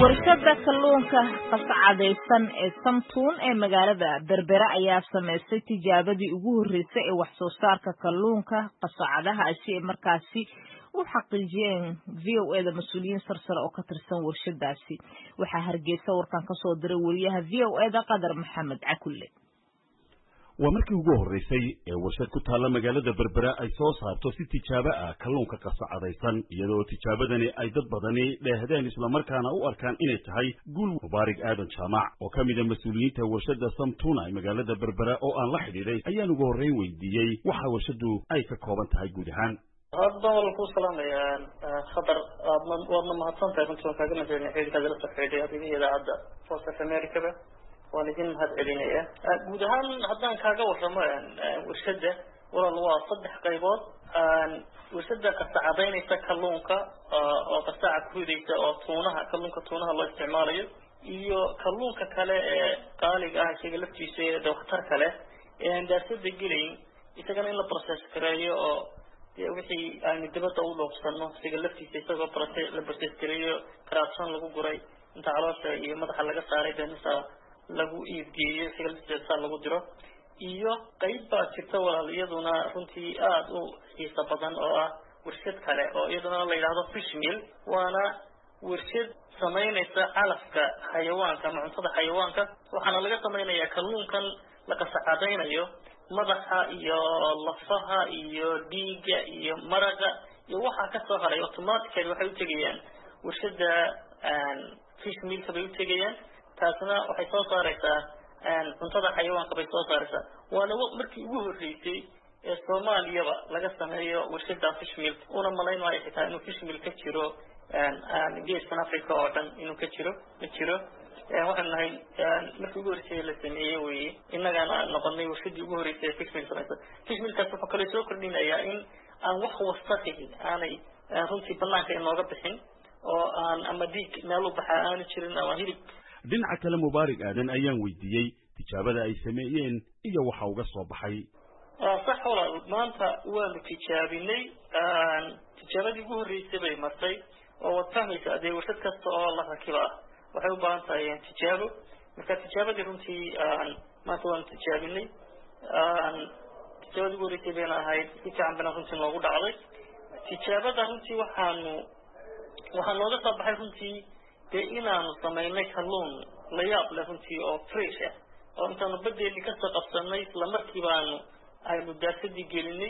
warshada kalluunka qasacadaysan ee Samtuun ee magaalada Berbera ayaa sameysay tijaabadii ugu horeysay ee wax soo saarka kalluunka qasacadaha si markaasi u xaqiijiyeen VOA-da mas'uuliyiin sarsare oo ka tirsan warshadaasi waxa Hargeysa warkan ka soo diray wariyaha VOA-da Qadar Maxamed Cakulle waa markii ugu horeysay ee warshad ku taala magaalada Berbera ay soo saarto si tijaabo ah kalluunka qasacadaysan iyadoo tijaabadani ay dad badani dheehdeen isla markaana u arkaan inay tahay guul mubaarak aadan jaamac oo kamid ah mas'uuliyiinta warshada Samtuun ee magaalada Berbera oo aan la xidhiidhay ayaan ugu horeyn weydiiyay waxa warshadu ay ka kooban tahay guud ahaan hadda walku salaamaya Qadar wadna mahadsantahay runtii kaaga mahadcelin xiriirka la saxeeyay adiga hadda South America ولكن هذا علينا جودها هذا كاجا وشما ورشدة ولا الوا صدق قيبات ورشدة كساعدين يتكلمونك أو كساعد كودي أو تونها كلمونك تونها الله استعماله إيو كلمونك كلا قالك شيء لفتي شيء ده اختار كلا إن درس الدجلين إذا كان إلا بروسيس كرايه أو وحي يعني دبته أولو بسنة شيء لفتي شيء سوى بروسيس كرايه كراسان لقو قري أنت على شيء ما دخل لك ساري بنسا lagu iibgeeyo xigalkiisa lagu diro iyo qayb baa jirta walaaliyaduna runtii aad u xiiso badan oo ah warshad kale oo iyaduna la yiraahdo fish meal waana warshad sameynaysa calafka xayawaanka ama cuntada xayawaanka waxaana laga sameynayaa kalluunkan la qasacadaynayo madaxa iyo lafaha iyo dhiigga iyo maraqa iyo waxa ka soo haray automatically waxay u tagayaan warshada fish meal ka bay u tagayaan taasna waxay soo saaraysaa cuntada xayawaanka bay soo saaraysaa waana markii ugu horeysay ee Soomaaliya laga sameeyo warshada fish meal una malaynayo xitaa inuu fish meal ka jiro geeska Afrika oo dhan inuu ka jiro waxaan nahay markii ugu horeysay la sameeyay way inagana noqonay warshadii ugu horeysay fish meal sameeyay fish meal kaas wuxuu kale soo kordhinayaa in aan wax wasaqi aanay runtii banaanka inooga bixin oo aan ama dhiig meel u baxa aan jirin ama hilib dhinaca kale mubaarak aadan ayaan weydiiyay tijaabada ay sameeyeen iyo waxa uga soo baxay sax walaal maanta waanu tijaabinay tijaabadii ugu horeysay bay martay oo wadfahmaysa adeeg warshad kasta oo la rakiba waxay u baahan tahay tijaabo marka tijaabadii runtii maanta waanu tijaabinay tijaabadii ugu horeysay bayna ahayd si fiican bana runtii noogu dhacday tijaabada runtii waxaan nooga soo baxay runtii inaanu sameynay kalluun la yaab leh runtii oo fresh ah oo intaanu badeeni ka soo qabsanay isla markiiba aynu daasadii gelinay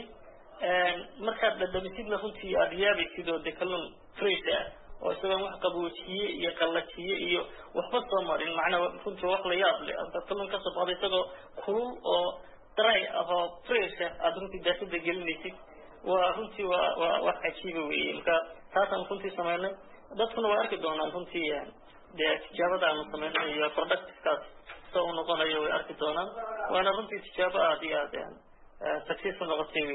markaad dhadhamisidna runtii aad yaabaysid oo kalluun fresh ah oo isaga wax qaboojiye iyo qallajiye iyo waxba soo marin macnaha runtii wax la yaab leh kalluun ka soo baxday isagoo kulul oo dry ah oo fresh ah aad runtii daasada gelinaysid waa runtii waa wax cajiib weeye marka taasaan runtii sameynay dadkuna way arki doonaan runtii tijaabada aanu sameynay iyo productkaas soo noqonayo way arki doonaan waana runtii tijaabo aad iyo aad success noqotay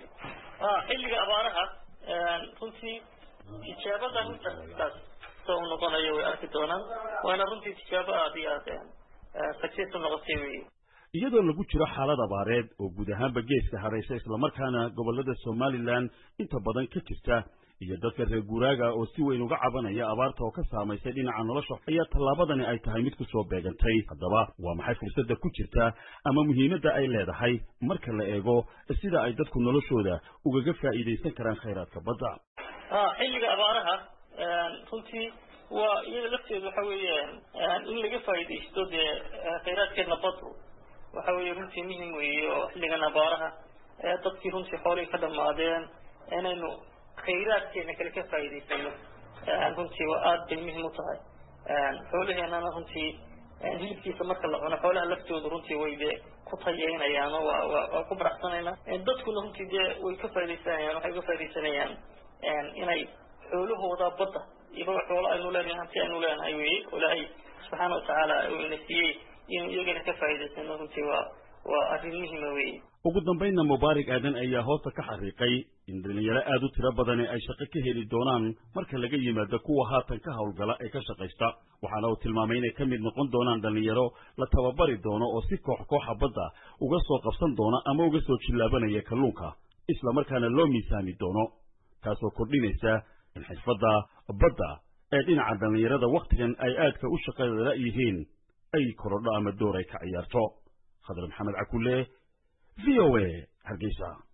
xilliga abaaraha runtii tijaabada runtaas soo noqonayo way arki doonaan waana runtii tijaabo aad iyo aad success noqotay iyadoo lagu jiro xaalad abaareed oo guud ahaanba geeska haraysa isla markaana gobolada Somaliland inta badan ka jirta iyo dadka reer guuraaga oo si weyn uga cabanaya abaarta oo ka saameysay dhinaca nolosha ayaa tallaabadani ay tahay mid ku soo beegantay haddaba waa maxay fursadda ku jirta ama muhiimadda ay leedahay marka la eego sida ay dadku noloshooda ugaga faa'iideysan karaan khayraadka badda xilliga abaaraha runtii waa iyada lafteedu waxa weeyaan in laga faa'iideysto khayraadkeena baddu waxa weeye runtii muhiim weeye oo xilligan abaaraha dadkii runtii xoolihii ka dhamaadeen inaynu khayraadkeena kale ka faa'iideysano runtii waa aad bay muhiim u tahay xoolaheenana runtii hilibkiisa marka la cuno xoolaha laftooda runtii way ku tayeynayaan oo waa ku baraxsanayna dadkuna runtii way ka faa'iideysanayaan waxay uga faa'iideysanayaan inay xoolahooda badda iyo xoolo aynu leenahay hanti aynu leenahay weeye ilaahay subxaanahu wa tacaala uu ina siiyey in iyagana ka faa'iideysano runtii waa arrin muhiim weeye ugu dambayna mubaarak aadan ayaa hoosta ka xariiqay in dhalinyaro aad u tiro badan ay shaqo ka heli doonaan marka laga yimaado kuwa haatan ka hawlgala ee ka shaqaysta waxaana uu tilmaamay inay ka mid noqon doonaan dhalinyaro la tababari doono oo si koox badda uga soo qabsan doona ama uga soo jilaabanaya kalluunka isla markaana loo miisaami doono taasoo kordhinaysa in xirfadda badda ee dhinaca dhalinyarada wakhtigan ay aadka u shaqada la'yihiin ay korodho ama door ay ka ciyaarto khadar maxamed cakulle VOA hargeysa